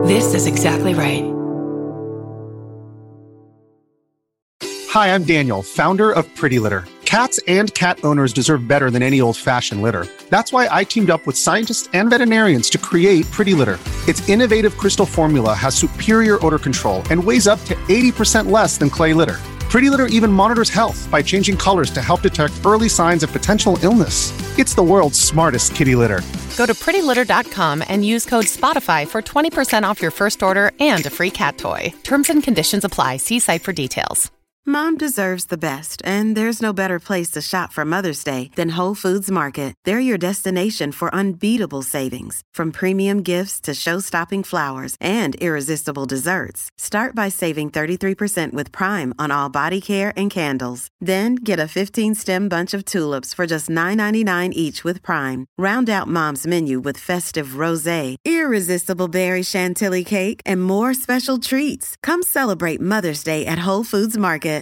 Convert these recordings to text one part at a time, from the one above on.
This is exactly right. Hi, I'm Daniel, founder of Pretty Litter. Cats and cat owners deserve better than any old-fashioned litter. That's why I teamed up with scientists and veterinarians to create Pretty Litter. Its innovative crystal formula has superior odor control and weighs up to 80% less than clay litter. Pretty Litter even monitors health by changing colors to help detect early signs of potential illness. It's the world's smartest kitty litter. Go to prettylitter.com and use code SPOTIFY for 20% off your first order and a free cat toy. Terms and conditions apply. See site for details. Mom deserves the best, and there's no better place to shop for Mother's Day than Whole Foods Market. They're your destination for unbeatable savings, from premium gifts to show-stopping flowers and irresistible desserts. Start by saving 33% with Prime on all body care and candles. Then get a 15-stem bunch of tulips for just $9.99 each with Prime. Round out Mom's menu with festive rosé, irresistible berry chantilly cake, and more special treats. Come celebrate Mother's Day at Whole Foods Market.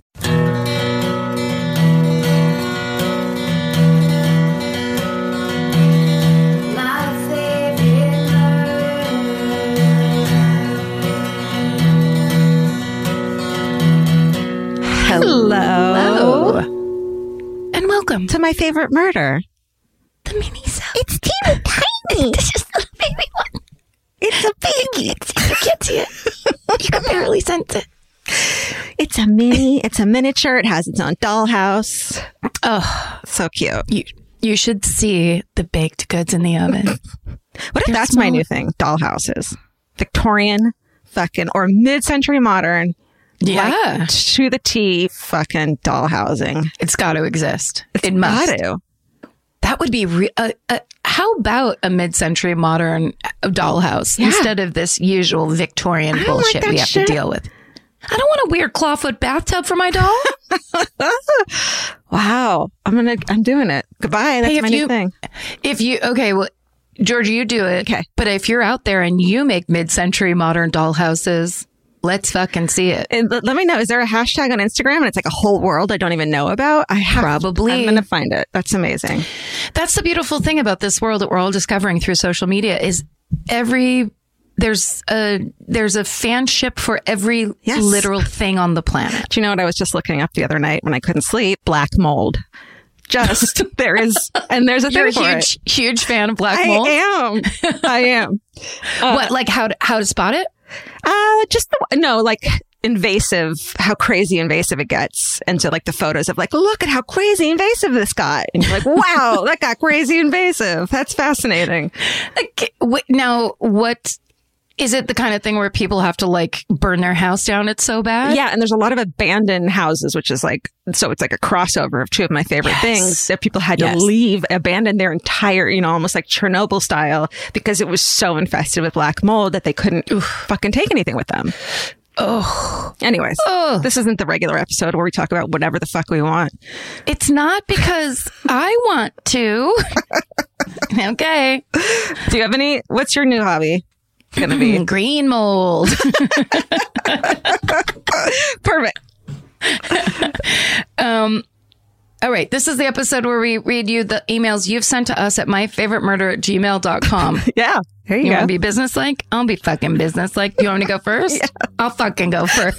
Hello. And welcome To my favorite murder. the mini-sode. It's teeny tiny. It's just a baby one. It's a baby. You can't see it. You can barely sense it. It's a mini. It's a miniature. It has its own dollhouse. Oh, So cute. you should see the baked goods in the oven. What if that's my new thing? Dollhouses. Victorian fucking or mid-century modern. Yeah. Like, to the T fucking dollhousing. It's got to exist. It Got must. to. That would be how about a mid-century modern dollhouse instead of this usual Victorian don't bullshit like that we have shit. to deal with? I don't want a weird clawfoot bathtub for my doll. Wow. I'm doing it. Goodbye. That's my new thing. Well, Georgia, you do it. Okay. But if you're out there and you make mid-century modern dollhouses, let's fucking see it. And let me know. Is there a hashtag on Instagram and it's like a whole world I don't even know about? Probably. I'm going to find it. That's amazing. That's the beautiful thing about this world that we're all discovering through social media is there's a fanship for every Yes. literal thing on the planet. Do you know what I was just looking up the other night when I couldn't sleep? Black mold. There's a You're a thing for it. huge fan of black mold. I am. What, like how to spot it? Like invasive, how crazy invasive it gets. And so like the photos of like, look at how crazy invasive this got. And you're like, wow, that got crazy invasive. That's fascinating. Now, what is it? The kind of thing where people have to like burn their house down? It's so bad. Yeah. And there's a lot of abandoned houses, which is like, so it's like a crossover of two of my favorite things that people had to abandon their entire, almost like Chernobyl style because it was so infested with black mold that they couldn't fucking take anything with them. Oh, anyways, this isn't the regular episode where we talk about whatever the fuck we want. It's not because I want to. Okay. Do you have what's your new hobby gonna be? Green mold. Perfect. All right. This is the episode where we read you the emails you've sent to us at myfavoriteMurder@gmail.com. Yeah. Here you You go. want to be businesslike? I'll be fucking businesslike. You want me to go first? Yeah. I'll fucking go first.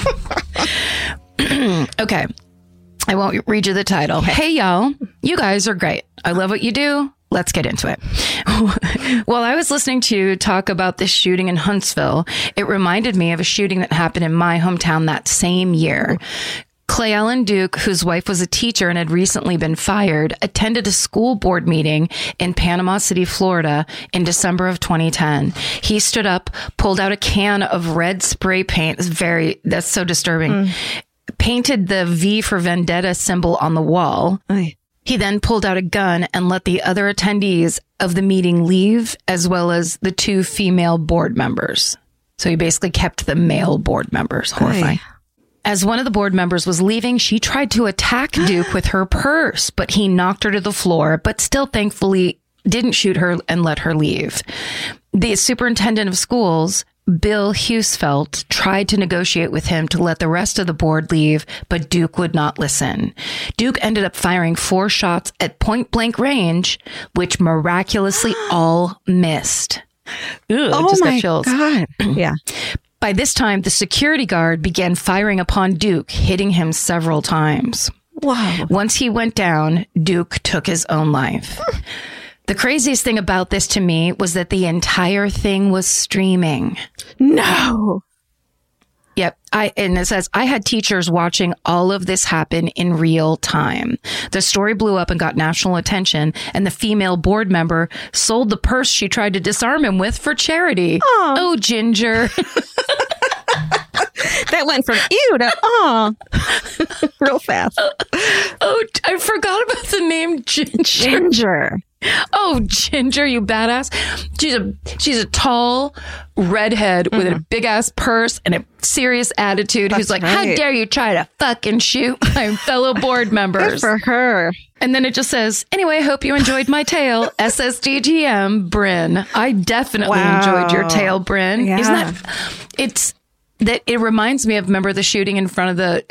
Okay. I won't read you the title. Hey, y'all. You guys are great. I love what you do. Let's get into it. While I was listening to you talk about this shooting in Huntsville, it reminded me of a shooting that happened in my hometown that same year. Clay Allen Duke, whose wife was a teacher and had recently been fired, attended a school board meeting in Panama City, Florida in December of 2010. He stood up, pulled out a can of red spray paint. That's so disturbing. Painted the V for Vendetta symbol on the wall. Oy. He then pulled out a gun and let the other attendees of the meeting leave, as well as the two female board members. So he basically kept the male board members. Horrifying. Oy. As one of the board members was leaving, she tried to attack Duke with her purse, but he knocked her to the floor, but still thankfully didn't shoot her and let her leave. The superintendent of schools, Bill Huesfeld, tried to negotiate with him to let the rest of the board leave, but Duke would not listen. Duke ended up firing 4 shots at point blank range, which miraculously all missed. just got chills. God. Yeah. By this time, the security guard began firing upon Duke, hitting him several times. Wow. Once he went down, Duke took his own life. The craziest thing about this to me was that the entire thing was streaming. No. Yep. And it says, I had teachers watching all of this happen in real time. The story blew up and got national attention, and the female board member sold the purse she tried to disarm him with for charity. Oh, Ginger. That went from ew to aw. Real fast. Oh, I forgot about the name Ginger. Ginger. Oh, Ginger, you badass. She's a tall redhead with a big ass purse and a serious attitude. That's who's like, right. how dare you try to fucking shoot my fellow board members? Good for her. And then it just says, anyway, hope you enjoyed my tale. SSDTM, Bryn. I definitely enjoyed your tale, Bryn. Yeah. Isn't that, it reminds me of, remember the shooting in front of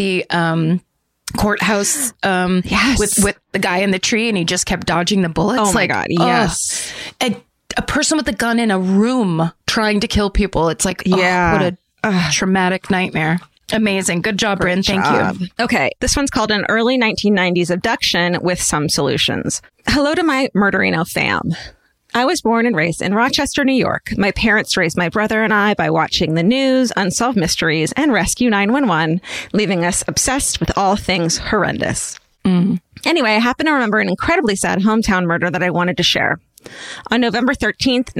the courthouse yes. with the guy in the tree, and he just kept dodging the bullets. Oh my God, yes. A person with a gun in a room trying to kill people. It's like, what a traumatic nightmare. Amazing. Good job, Bryn. Thank you. Okay. This one's called An Early 1990s Abduction with Some Solutions. Hello to my Murderino fam. I was born and raised in Rochester, New York. My parents raised my brother and I by watching the news, Unsolved Mysteries, and Rescue 911, leaving us obsessed with all things horrendous. Anyway, I happen to remember an incredibly sad hometown murder that I wanted to share. On November 13th,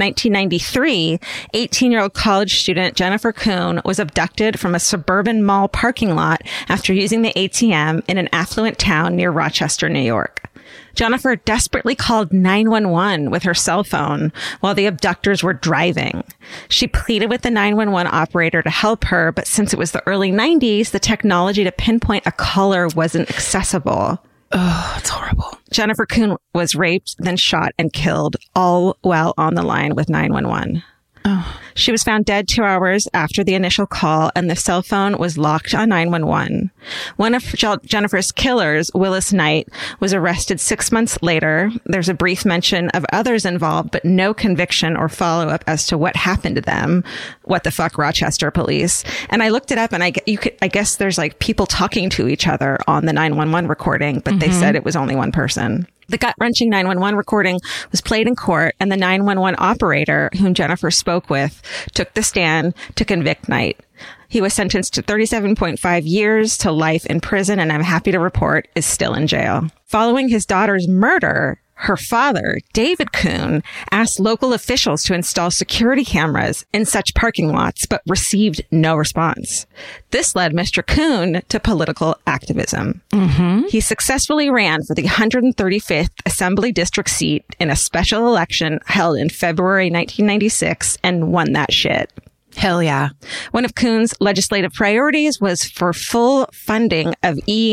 1993, 18-year-old college student Jennifer Kuhn was abducted from a suburban mall parking lot after using the ATM in an affluent town near Rochester, New York. Jennifer desperately called 911 with her cell phone while the abductors were driving. She pleaded with the 911 operator to help her, but since it was the early 90s, the technology to pinpoint a caller wasn't accessible. Oh, it's horrible. Jennifer Kuhn was raped, then shot and killed, all while on the line with 911. Oh. She was found dead 2 hours after the initial call, and the cell phone was locked on 911. One of Jennifer's killers, Willis Knight, was arrested 6 months later. There's a brief mention of others involved, but no conviction or follow-up as to what happened to them. What the fuck, Rochester police? And I looked it up, and I guess there's like people talking to each other on the 911 recording, but they said it was only one person. The gut-wrenching 911 recording was played in court, and the 911 operator, whom Jennifer spoke with, took the stand to convict Knight. He was sentenced to 37.5 years to life in prison, and I'm happy to report is still in jail. Following his daughter's murder, her father, David Kuhn, asked local officials to install security cameras in such parking lots, but received no response. This led Mr. Kuhn to political activism. He successfully ran for the 135th Assembly District seat in a special election held in February 1996 and won that shit. Hell yeah. One of Kuhn's legislative priorities was for full funding of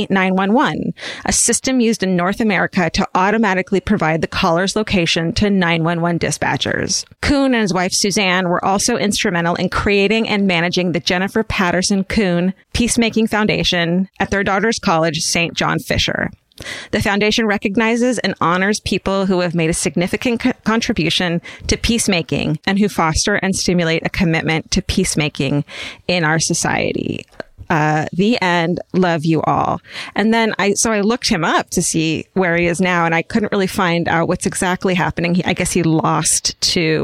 E911, a system used in North America to automatically provide the caller's location to 911 dispatchers. Kuhn and his wife Suzanne were also instrumental in creating and managing the Jennifer Patterson Kuhn Peacemaking Foundation at their daughter's college, St. John Fisher. The foundation recognizes and honors people who have made a significant contribution to peacemaking and who foster and stimulate a commitment to peacemaking in our society. The end. Love you all. And then I looked him up to see where he is now, and I couldn't really find out what's exactly happening. I guess he lost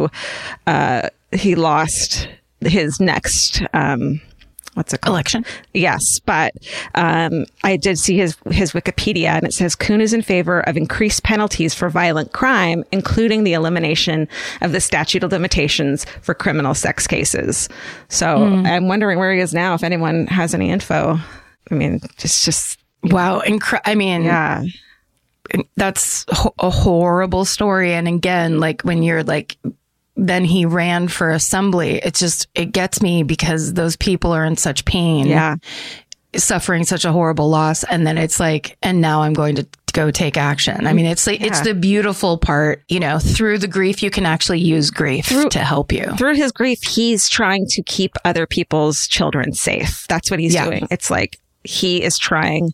his next, what's it called? Election. Yes. But I did see his Wikipedia, and it says Kuhn is in favor of increased penalties for violent crime, including the elimination of the statute of limitations for criminal sex cases. So I'm wondering where he is now, if anyone has any info. I mean, it's just... Wow. Yeah. That's a horrible story. And again, like when you're like... Then he ran for assembly. It gets me because those people are in such pain. Yeah. Suffering such a horrible loss. And then it's like, and now I'm going to go take action. I mean, it's like, it's the beautiful part, through the grief, you can actually use grief to help you. Through his grief, he's trying to keep other people's children safe. That's what he's doing. It's like, he is trying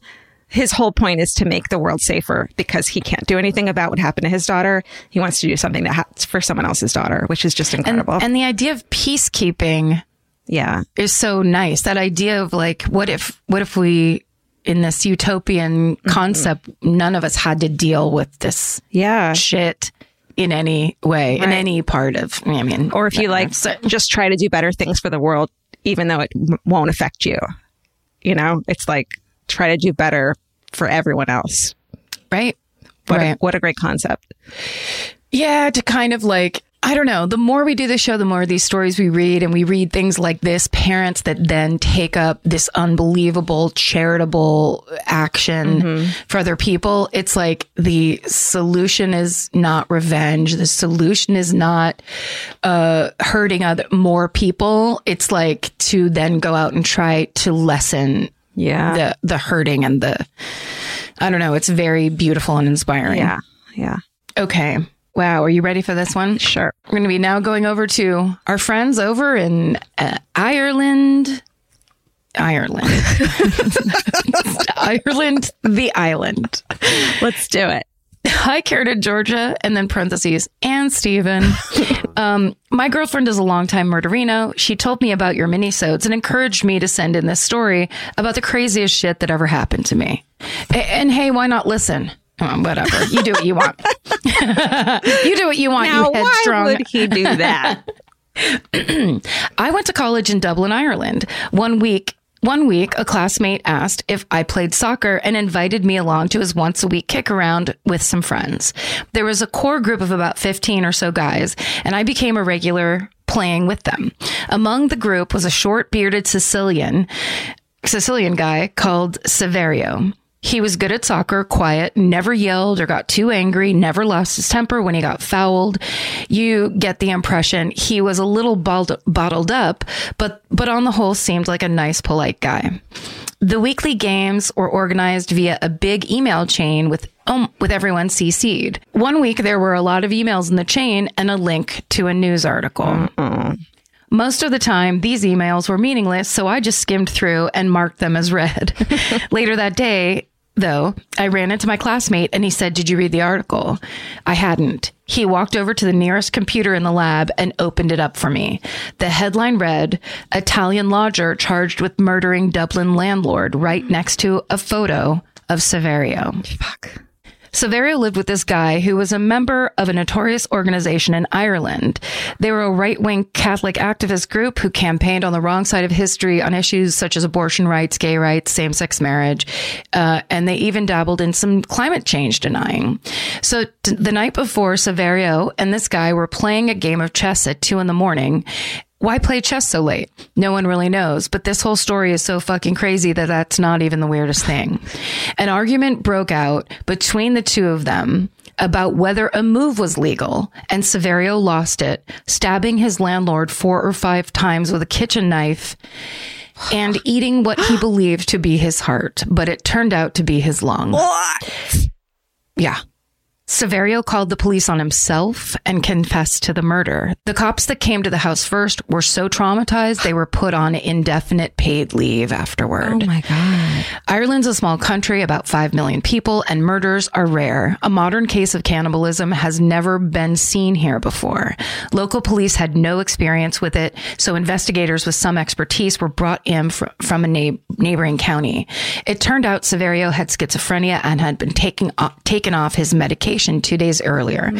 his whole point is to make the world safer because he can't do anything about what happened to his daughter. He wants to do something that for someone else's daughter, which is just incredible. And the idea of peacekeeping is so nice. That idea of like, what if we, in this utopian concept, none of us had to deal with this shit in any way, in any part of, I mean. Or if you just try to do better things for the world, even though it won't affect you. You know, it's like, try to do better for everyone else. Right. What a great concept. Yeah. To kind of like, I don't know, the more we do the show, the more of these stories we read, and we read things like this, parents that then take up this unbelievable charitable action for other people. It's like the solution is not revenge. The solution is not hurting more people. It's like to then go out and try to lessen the hurting and I don't know. It's very beautiful and inspiring. Yeah. Yeah. Okay. Wow. Are you ready for this one? Sure. We're going to be now going over to our friends over in Ireland. Ireland, the island. Let's do it. Hi, Carita, Georgia, and then parentheses, and Stephen. My girlfriend is a longtime murderino. She told me about your minisodes and encouraged me to send in this story about the craziest shit that ever happened to me. And hey, why not listen? Whatever. You do what you want. You do what you want, now, you headstrong. Why would he do that? I went to college in Dublin, Ireland. One week, a classmate asked if I played soccer and invited me along to his once a week kick around with some friends. There was a core group of about 15 or so guys, and I became a regular playing with them. Among the group was a short bearded Sicilian guy called Saverio. He was good at soccer, quiet, never yelled or got too angry, never lost his temper when he got fouled. You get the impression he was a little bottled up, but on the whole seemed like a nice, polite guy. The weekly games were organized via a big email chain with everyone CC'd. One week, there were a lot of emails in the chain and a link to a news article. Most of the time, these emails were meaningless, so I just skimmed through and marked them as read. Later that day, though, I ran into my classmate and he said, "Did you read the article?" I hadn't. He walked over to the nearest computer in the lab and opened it up for me. The headline read, "Italian lodger charged with murdering Dublin landlord," right next to a photo of Saverio. Fuck. Saverio lived with this guy who was a member of a notorious organization in Ireland. They were a right-wing Catholic activist group who campaigned on the wrong side of history on issues such as abortion rights, gay rights, same-sex marriage, and they even dabbled in some climate change denying. So the night before, Saverio and this guy were playing a game of chess at 2 a.m. Why play chess so late? No one really knows, but this whole story is so fucking crazy that that's not even the weirdest thing. An argument broke out between the two of them about whether a move was legal, and Saverio lost it, stabbing his landlord 4 or 5 times with a kitchen knife and eating what he believed to be his heart, but it turned out to be his lung. What? Yeah. Saverio called the police on himself and confessed to the murder. The cops that came to the house first were so traumatized they were put on indefinite paid leave afterward. Oh my God. Ireland's a small country, about 5 million people, and murders are rare. A modern case of cannibalism has never been seen here before. Local police had no experience with it, so investigators with some expertise were brought in from a neighboring county. It turned out Saverio had schizophrenia and had been taken off his medication 2 days earlier.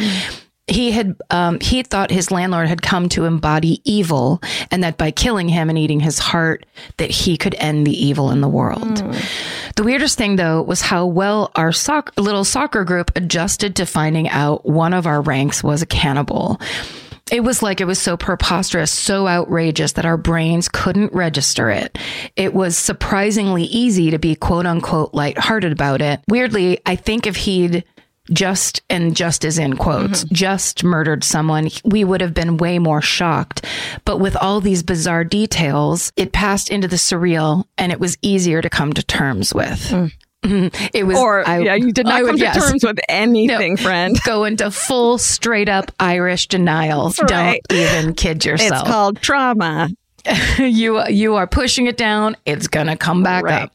He thought his landlord had come to embody evil, and that by killing him and eating his heart, that he could end the evil in the world. The weirdest thing, though, was how well our little soccer group adjusted to finding out one of our ranks was a cannibal. It was so preposterous, so outrageous that our brains couldn't register it. It was surprisingly easy to be quote unquote lighthearted about it. Weirdly, I think if he'd just as in quotes, just murdered someone, we would have been way more shocked. But with all these bizarre details, it passed into the surreal, and it was easier to come to terms with. It was, you did not come to terms with anything, friend. Go into full, straight up Irish denial. Right. Don't even kid yourself. It's called trauma. You are pushing it down. It's gonna come back up.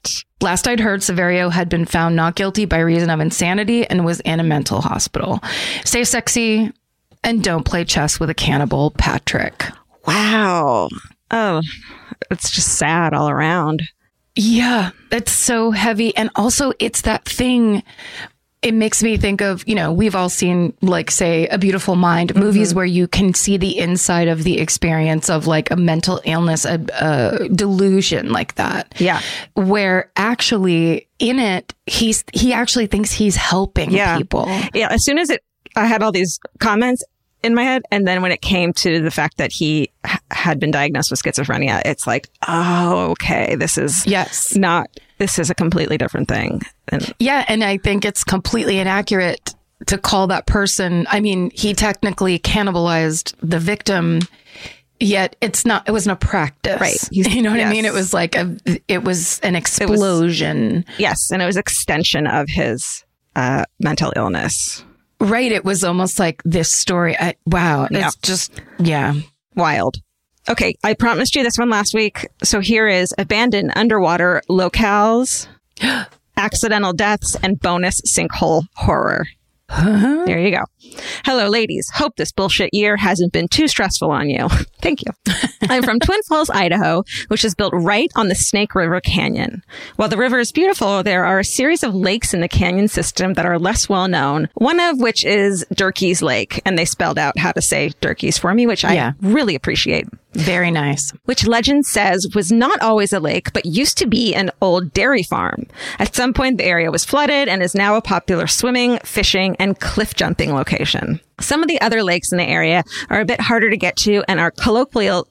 Last I'd heard, Severio had been found not guilty by reason of insanity and was in a mental hospital. Stay sexy and don't play chess with a cannibal, Patrick. Wow. Oh, it's just sad all around. Yeah, it's so heavy. And also it's that thing. It makes me think of, you know, we've all seen, like, say, A Beautiful Mind, movies where you can see the inside of the experience of like a mental illness, a delusion like that. Yeah. Where actually in it, he actually thinks he's helping people. Yeah. As soon as I had all these comments in my head. And then when it came to the fact that he had been diagnosed with schizophrenia, it's like, oh, okay, this is this is a completely different thing. And I think it's completely inaccurate to call that person. I mean, he technically cannibalized the victim, yet it wasn't a practice. Right. You know what I mean? It was like it was an explosion. Yes. And it was extension of his mental illness. Right. It was almost like this story. Wow. It's just, wild. Okay. I promised you this one last week. So here is abandoned underwater locales, accidental deaths, and bonus sinkhole horror. There you go. Hello, ladies. Hope this bullshit year hasn't been too stressful on you. Thank you. I'm from Twin Falls, Idaho, which is built right on the Snake River Canyon. While the river is beautiful, there are a series of lakes in the canyon system that are less well known, one of which is Durkee's Lake. And they spelled out how to say Durkee's for me, which I really appreciate. Very nice. Which legend says was not always a lake, but used to be an old dairy farm. At some point, the area was flooded and is now a popular swimming, fishing, and cliff jumping location. Some of the other lakes in the area are a bit harder to get to and are colloquially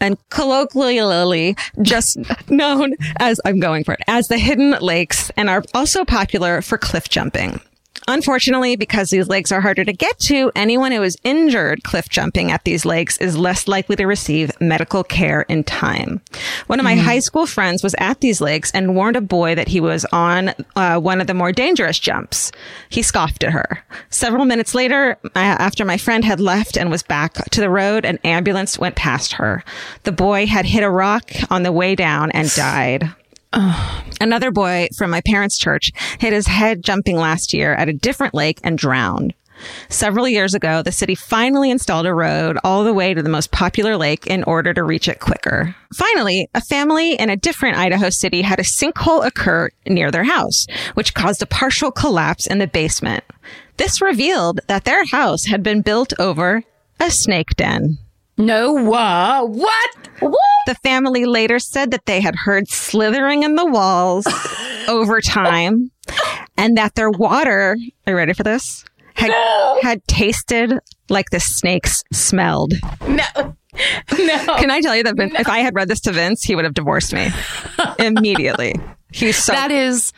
just known as, as the hidden lakes, and are also popular for cliff jumping. Unfortunately, because these lakes are harder to get to, anyone who is injured cliff jumping at these lakes is less likely to receive medical care in time. One of my high school friends was at these lakes and warned a boy that he was on one of the more dangerous jumps. He scoffed at her. Several minutes later, after my friend had left and was back to the road, an ambulance went past her. The boy had hit a rock on the way down and died. Another boy from my parents' church hit his head jumping last year at a different lake and drowned. Several years ago, the city finally installed a road all the way to the most popular lake in order to reach it quicker. Finally, a family in a different Idaho city had a sinkhole occur near their house, which caused a partial collapse in the basement. This revealed that their house had been built over a snake den. No, what? The family later said that they had heard slithering in the walls over time, and that their water, are you ready for this? Had tasted like the snakes smelled. No. Can I tell you that if I had read this to Vince, he would have divorced me immediately. He's so... That is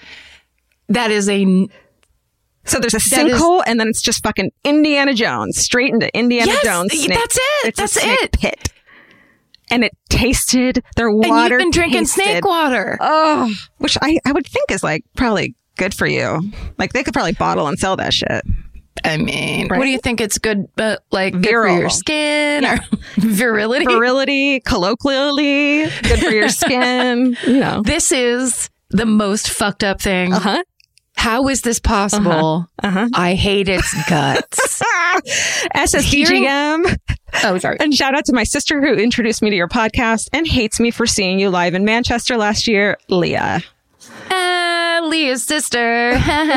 a... So there's a sinkhole, and then it's just fucking Indiana Jones, straight into Indiana Jones. Snake. That's it. It's a snake pit. And it tasted their water. And you've been drinking snake water. Oh, which I would think is like probably good for you. Like they could probably bottle and sell that shit. I mean, right? What do you think it's good, like good for your skin or virility? Virility, colloquially, good for your skin. You know, this is the most fucked up thing. How is this possible? I hate its guts. SSDGM. Oh, sorry. And shout out to my sister who introduced me to your podcast and hates me for seeing you live in Manchester last year, Leah. Leah's sister.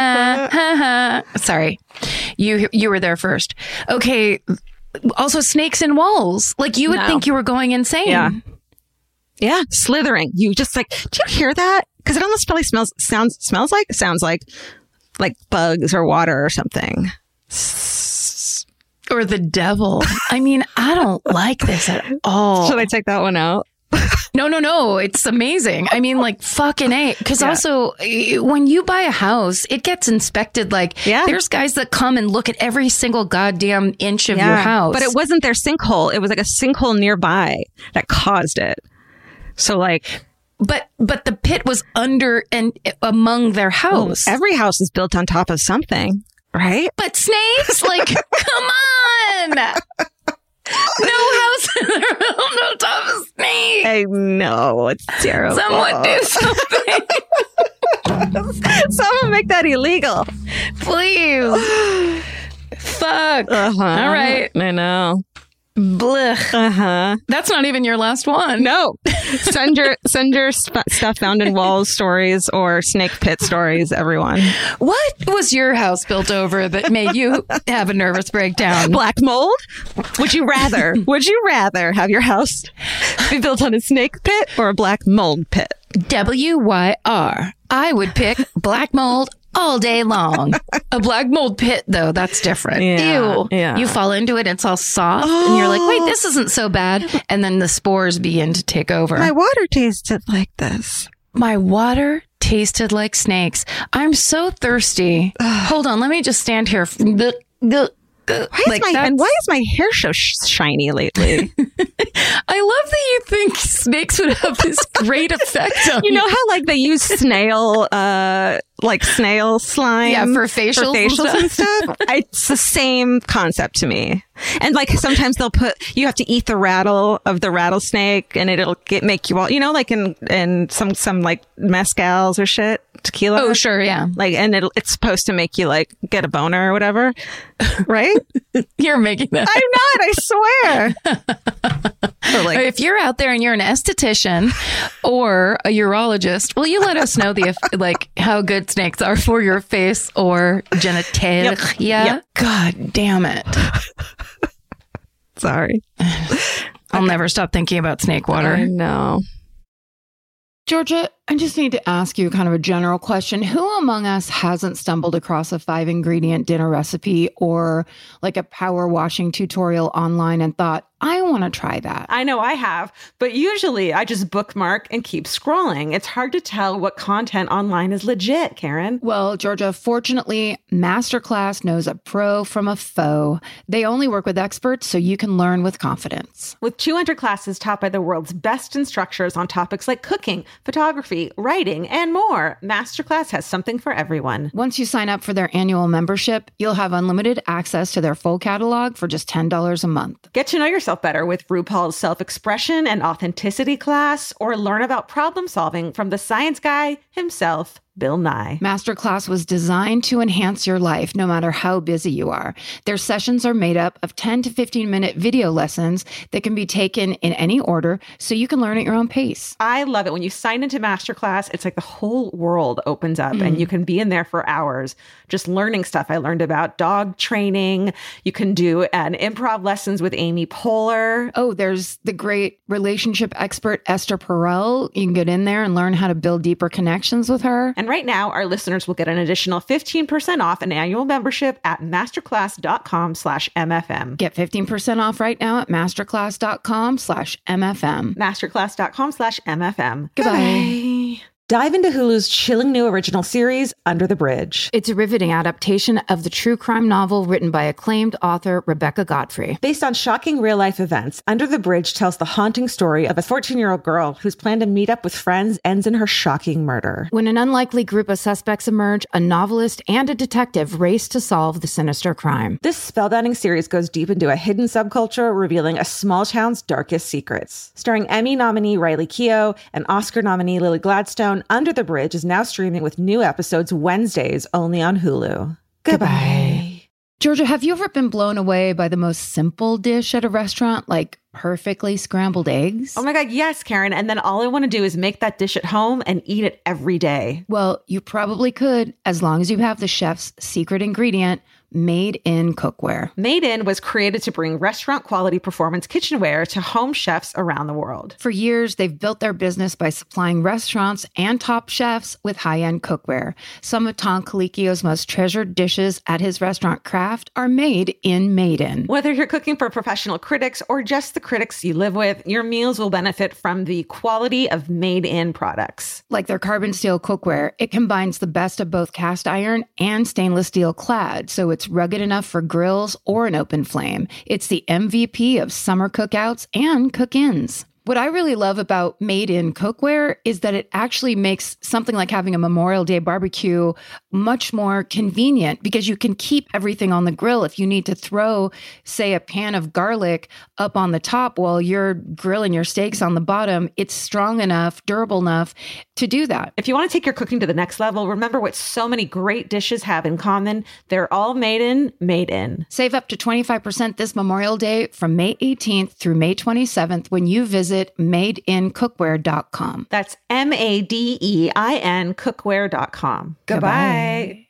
Sorry. You were there first. Okay. Also, snakes in walls. Like you would think you were going insane. Yeah. Slithering. You just like, do you hear that? Because it almost probably sounds like bugs or water or something. Or the devil. I mean, I don't like this at all. Should I take that one out? No. It's amazing. I mean, like fucking A. Because also, when you buy a house, it gets inspected. Like, there's guys that come and look at every single goddamn inch of your house. But it wasn't their sinkhole. It was like a sinkhole nearby that caused it. So like... But the pit was under and among their house. Well, every house is built on top of something, right? But snakes, like, come on! No house on top of snake. I know, it's terrible. Someone do something. Someone make that illegal. Please. Fuck. All right. I know. Blech. That's not even your last one. No. Send your stuff found in walls stories or snake pit stories, everyone. What was your house built over that made you have a nervous breakdown? Black mold? Would you rather have your house be built on a snake pit or a black mold pit? WYR. I would pick black mold all day long. A black mold pit, though, that's different. Ew. Yeah. You fall into it, it's all soft, and you're like, wait, this isn't so bad. And then the spores begin to take over. My water tasted like this. My water tasted like snakes. I'm so thirsty. Hold on, let me just stand here. Why is my hair so shiny lately? I love that you think snakes would have this great effect on you. You know how they use snail slime for facials and stuff? It's the same concept to me. And sometimes you have to eat the rattle of the rattlesnake and it'll make you all, in some mezcals or shit, tequila. Oh, sure. Yeah. And it's supposed to make you get a boner or whatever. Right? You're making that. I'm not, I swear. If you're out there and you're an esthetician or a urologist, will you let us know how good snakes are for your face or genitalia? Yep. God damn it. Sorry. I'll never stop thinking about snake water. I know. Georgia, I just need to ask you kind of a general question. Who among us hasn't stumbled across a 5-ingredient dinner recipe or a power washing tutorial online and thought, I want to try that? I know I have, but usually I just bookmark and keep scrolling. It's hard to tell what content online is legit, Karen. Well, Georgia, fortunately, Masterclass knows a pro from a foe. They only work with experts so you can learn with confidence. With 200 classes taught by the world's best instructors on topics like cooking, photography, writing, and more, Masterclass has something for everyone. Once you sign up for their annual membership, you'll have unlimited access to their full catalog for just $10 a month. Get to know yourself better with RuPaul's self-expression and authenticity class, or learn about problem solving from the science guy himself, Bill Nye. Masterclass was designed to enhance your life no matter how busy you are. Their sessions are made up of 10 to 15-minute video lessons that can be taken in any order so you can learn at your own pace. I love it. When you sign into Masterclass, it's like the whole world opens up and you can be in there for hours just learning stuff. I learned about dog training. You can do an improv lessons with Amy Poehler. Oh, there's the great relationship expert Esther Perel. You can get in there and learn how to build deeper connections with her. And right now, our listeners will get an additional 15% off an annual membership at masterclass.com/MFM. Get 15% off right now at masterclass.com/MFM. Masterclass.com/MFM. Goodbye. Dive into Hulu's chilling new original series, Under the Bridge. It's a riveting adaptation of the true crime novel written by acclaimed author Rebecca Godfrey. Based on shocking real-life events, Under the Bridge tells the haunting story of a 14-year-old girl whose plan to meet up with friends ends in her shocking murder. When an unlikely group of suspects emerge, a novelist and a detective race to solve the sinister crime. This spellbinding series goes deep into a hidden subculture, revealing a small town's darkest secrets. Starring Emmy nominee Riley Keough and Oscar nominee Lily Gladstone, Under the Bridge is now streaming with new episodes Wednesdays only on Hulu. Goodbye. Georgia, have you ever been blown away by the most simple dish at a restaurant, like perfectly scrambled eggs? Oh my God, yes, Karen. And then all I want to do is make that dish at home and eat it every day. Well, you probably could, as long as you have the chef's secret ingredient, Made In cookware. Made In was created to bring restaurant quality performance kitchenware to home chefs around the world. For years, they've built their business by supplying restaurants and top chefs with high-end cookware. Some of Tom Colicchio's most treasured dishes at his restaurant Craft are made in Made In. Whether you're cooking for professional critics or just the critics you live with, your meals will benefit from the quality of Made In products. Like their carbon steel cookware, it combines the best of both cast iron and stainless steel clad, so it's rugged enough for grills or an open flame. It's the MVP of summer cookouts and cook-ins. What I really love about Made in Cookware is that it actually makes something like having a Memorial Day barbecue much more convenient because you can keep everything on the grill. If you need to throw, say, a pan of garlic up on the top while you're grilling your steaks on the bottom, it's strong enough, durable enough to do that. If you want to take your cooking to the next level, remember what so many great dishes have in common. They're all made in. Save up to 25% this Memorial Day from May 18th through May 27th when you visit madeincookware.com. That's MADEIN cookware.com. Goodbye.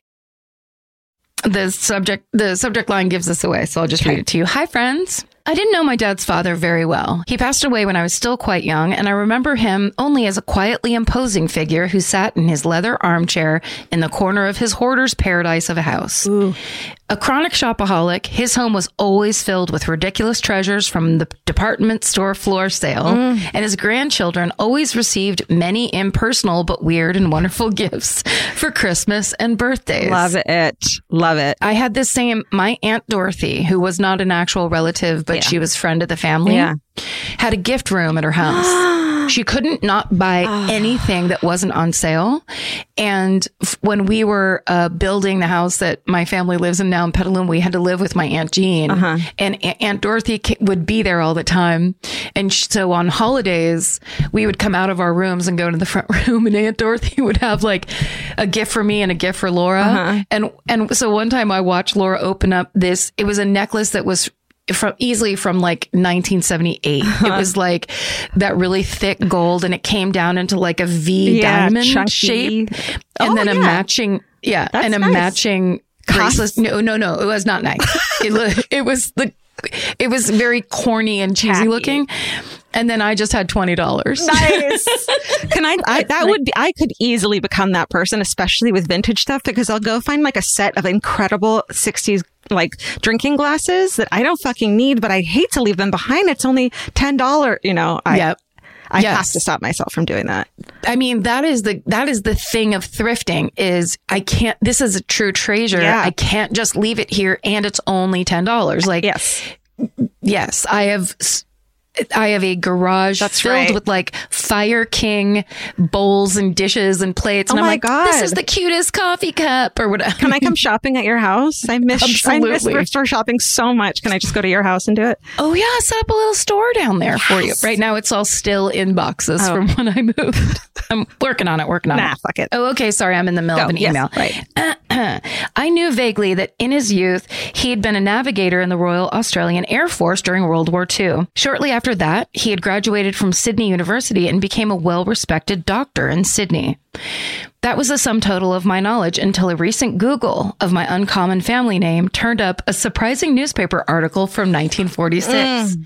The subject line gives this away, so I'll just read it to you. Hi, friends. I didn't know my dad's father very well. He passed away when I was still quite young, and I remember him only as a quietly imposing figure who sat in his leather armchair in the corner of his hoarder's paradise of a house. Ooh. A chronic shopaholic, his home was always filled with ridiculous treasures from the department store floor sale, and his grandchildren always received many impersonal but weird and wonderful gifts for Christmas and birthdays. Love it. I had this same, my Aunt Dorothy, who was not an actual relative, but she was friend of the family, had a gift room at her house. She couldn't not buy anything that wasn't on sale. And when we were building the house that my family lives in now in Petaluma, we had to live with my Aunt Jean. And Aunt Dorothy would be there all the time. And so on holidays, we would come out of our rooms and go to the front room, and Aunt Dorothy would have like a gift for me and a gift for Laura. And so one time I watched Laura open up this, it was a necklace that was easily from like 1978. It was like that really thick gold, and it came down into like a V diamond chunky shape, and then a matching, matching bracelet. No, it was not nice. It was very corny and cheesy looking. And then I just had $20. Nice. I could easily become that person, especially with vintage stuff, because I'll go find like a set of incredible 60s like drinking glasses that I don't fucking need, but I hate to leave them behind. It's only $10, you know. I have to stop myself from doing that. I mean, that is the thing of thrifting is this is a true treasure. Yeah. I can't just leave it here and it's only $10. Like, yes, I have a garage filled with like Fire King bowls and dishes and plates. And I'm like, this is the cutest coffee cup or whatever. Can I come shopping at your house? I miss thrift store shopping so much. Can I just go to your house and do it? Oh yeah. Set up a little store down there for you. Right now it's all still in boxes from when I moved. I'm working on it. Fuck it. Oh, okay. Sorry. I'm in the middle of an email. Right. I knew vaguely that in his youth, he had been a navigator in the Royal Australian Air Force during World War II. Shortly after that, he had graduated from Sydney University and became a well-respected doctor in Sydney. That was the sum total of my knowledge until a recent Google of my uncommon family name turned up a surprising newspaper article from 1946.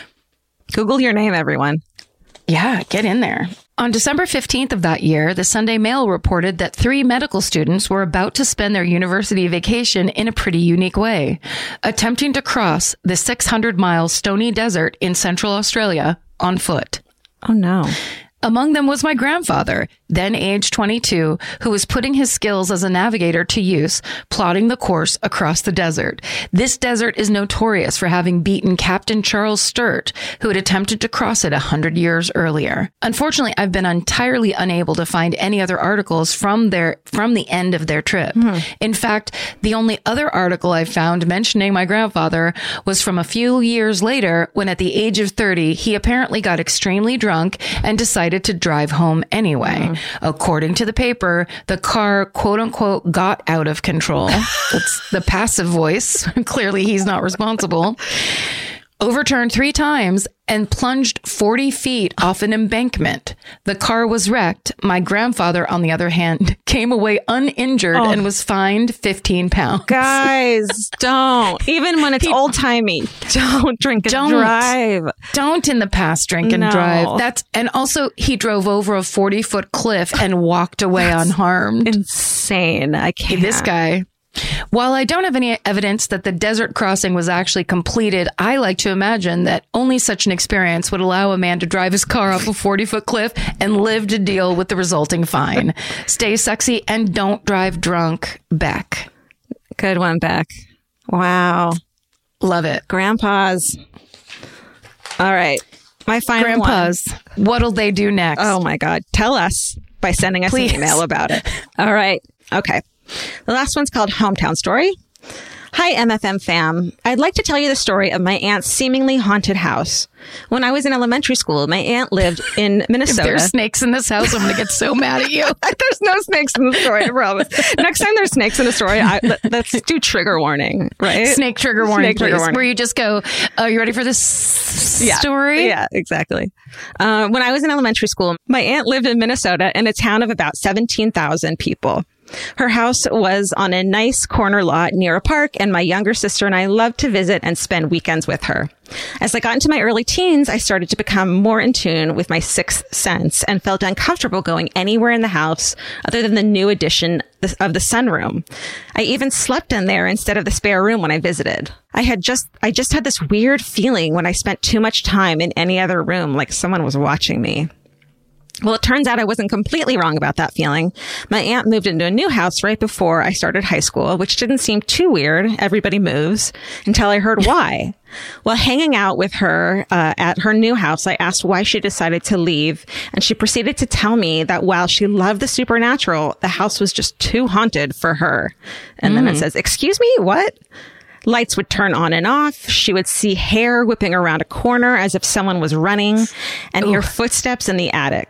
Google your name, everyone. Yeah, get in there. On December 15th of that year, the Sunday Mail reported that 3 medical students were about to spend their university vacation in a pretty unique way, attempting to cross the 600-mile stony desert in Central Australia on foot. Oh, no. Among them was my grandfather, then age 22, who was putting his skills as a navigator to use, plotting the course across the desert. This desert is notorious for having beaten Captain Charles Sturt, who had attempted to cross it 100 years earlier. Unfortunately, I've been entirely unable to find any other articles from the end of their trip. In fact, the only other article I found mentioning my grandfather was from a few years later, when at the age of 30, he apparently got extremely drunk and decided to drive home anyway. According to the paper, the car, quote unquote, got out of control. That's the passive voice. Clearly, he's not responsible. Overturned 3 times and plunged 40 feet off an embankment. The car was wrecked. My grandfather, on the other hand, came away uninjured and was fined 15 pounds. Guys, don't. Even when it's old-timey, don't drink and drive. Don't in the past drink and drive. And also, he drove over a 40-foot cliff and walked away unharmed. Insane. I can't. This guy. While I don't have any evidence that the desert crossing was actually completed, I like to imagine that only such an experience would allow a man to drive his car off a 40-foot cliff and live to deal with the resulting fine. Stay sexy and don't drive drunk, Beck. Good one, Beck. Wow. Love it. Grandpas. All right. My final Grandpas, what'll they do next? Oh my God. Tell us by sending us an email about it. All right. Okay. The last one's called Hometown Story. Hi, MFM fam. I'd like to tell you the story of my aunt's seemingly haunted house. When I was in elementary school, my aunt lived in Minnesota. If there's snakes in this house, I'm going to get so mad at you. There's no snakes in the story, I promise. Next time there's snakes in the story, let's do trigger warning, right? Snake trigger warning, please. Where you just go, you ready for this story? Yeah, exactly. When I was in elementary school, my aunt lived in Minnesota in a town of about 17,000 people. Her house was on a nice corner lot near a park, and my younger sister and I loved to visit and spend weekends with her. As I got into my early teens, I started to become more in tune with my sixth sense and felt uncomfortable going anywhere in the house other than the new addition of the sunroom. I even slept in there instead of the spare room when I visited. I just had this weird feeling when I spent too much time in any other room, like someone was watching me. Well, it turns out I wasn't completely wrong about that feeling. My aunt moved into a new house right before I started high school, which didn't seem too weird. Everybody moves, until I heard why. While hanging out with her at her new house, I asked why she decided to leave, and she proceeded to tell me that while she loved the supernatural, the house was just too haunted for her. And then it says, "Excuse me, what?" Lights would turn on and off. She would see hair whipping around a corner as if someone was running, and hear footsteps in the attic.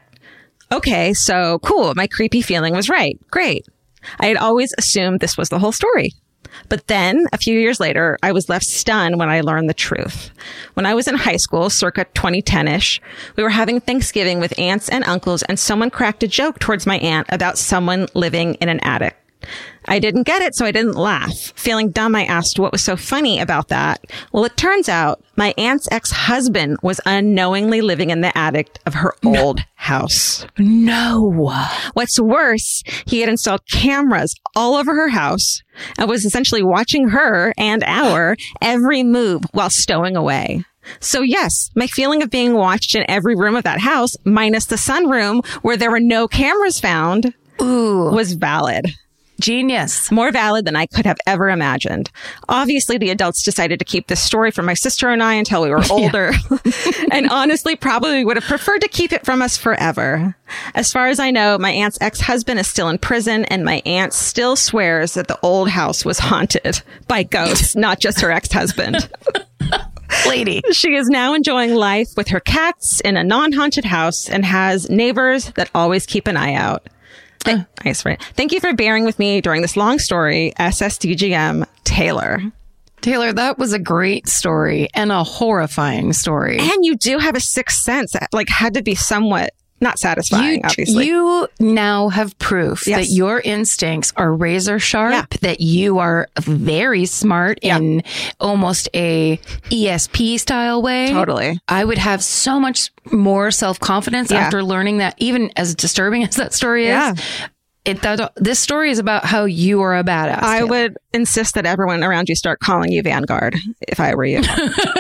Okay, so cool. My creepy feeling was right. Great. I had always assumed this was the whole story. But then, a few years later, I was left stunned when I learned the truth. When I was in high school, circa 2010-ish, we were having Thanksgiving with aunts and uncles, and someone cracked a joke towards my aunt about someone living in an attic. I didn't get it, so I didn't laugh. Feeling dumb, I asked what was so funny about that. Well, it turns out my aunt's ex-husband was unknowingly living in the attic of her old house. No. What's worse, he had installed cameras all over her house and was essentially watching her and our every move while stowing away. So yes, my feeling of being watched in every room of that house, minus the sunroom where there were no cameras found, was valid. Genius. More valid than I could have ever imagined. Obviously, the adults decided to keep this story from my sister and I until we were older. And honestly, probably would have preferred to keep it from us forever. As far as I know, my aunt's ex-husband is still in prison, and my aunt still swears that the old house was haunted by ghosts, not just her ex-husband. Lady. She is now enjoying life with her cats in a non-haunted house and has neighbors that always keep an eye out. Nice, right? Thank you for bearing with me during this long story. SSDGM, Taylor. Taylor, that was a great story and a horrifying story. And you do have a sixth sense that had to be somewhat not satisfying, obviously. You now have proof that your instincts are razor sharp, that you are very smart in almost a ESP style way. Totally. I would have so much more self-confidence after learning that, even as disturbing as that story is. This story is about how you are a badass. I would insist that everyone around you start calling you Vanguard if I were you.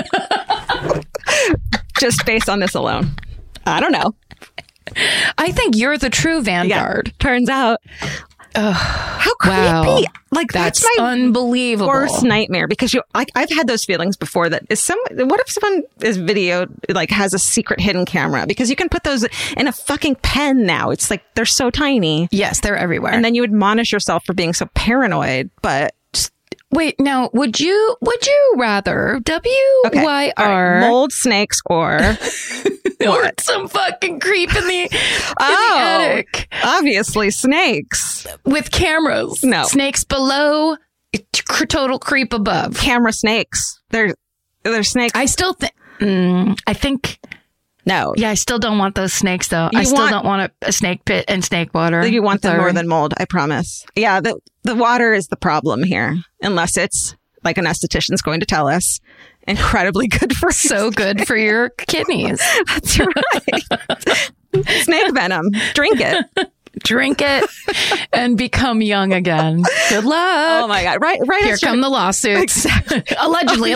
Just based on this alone. I don't know. I think you're the true Vanguard. Yeah, turns out. How creepy. Wow. That's my unbelievable worst nightmare, because I've had those feelings before. What if someone is video, has a secret hidden camera? Because you can put those in a fucking pen now. It's they're so tiny. Yes, they're everywhere. And then you admonish yourself for being so paranoid, but wait, now, would you rather WYR mold, snakes, or or some fucking creep in the attic? Obviously snakes with cameras. No, snakes below, total creep above. Camera snakes. They're snakes. I still think. I think. No. Yeah, I still don't want those snakes, though. I still don't want a snake pit and snake water. You want them more than mold, I promise. Yeah, the water is the problem here. Unless it's, like an esthetician's going to tell us, incredibly good for so good for your kidneys. That's right. Snake venom. Drink it. Drink it and become young again. Good luck. Oh my God. Right. Here come the lawsuits. Exactly. Allegedly.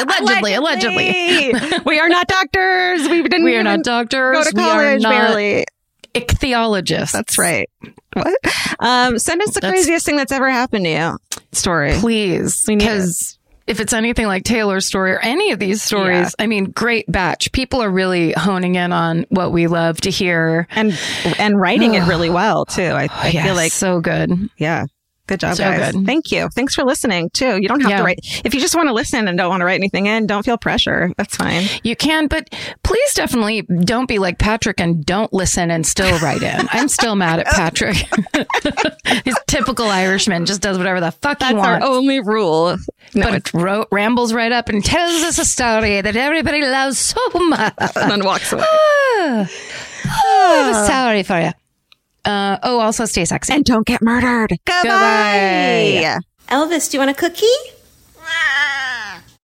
We are not doctors. We are not doctors. Go to college, barely. Ichthyologists. That's right. What? Send us the craziest thing that's ever happened to you. Story. Please. Because if it's anything like Taylor's story or any of these stories, I mean, great batch. People are really honing in on what we love to hear. And writing it really well, too. I feel like. So good. Yeah. Good job, So guys. good. Thank you. Thanks for listening, too. You don't have to write. If you just want to listen and don't want to write anything in, don't feel pressure. That's fine. You can, but please definitely don't be like Patrick and don't listen and still write in. I'm still mad at Patrick. He's typical Irishman, just does whatever the fuck he wants. That's our only rule. No, but rambles right up and tells us a story that everybody loves so much. And then walks away. Sorry for you. Also stay sexy. And don't get murdered. Goodbye. Goodbye. Elvis, do you want a cookie?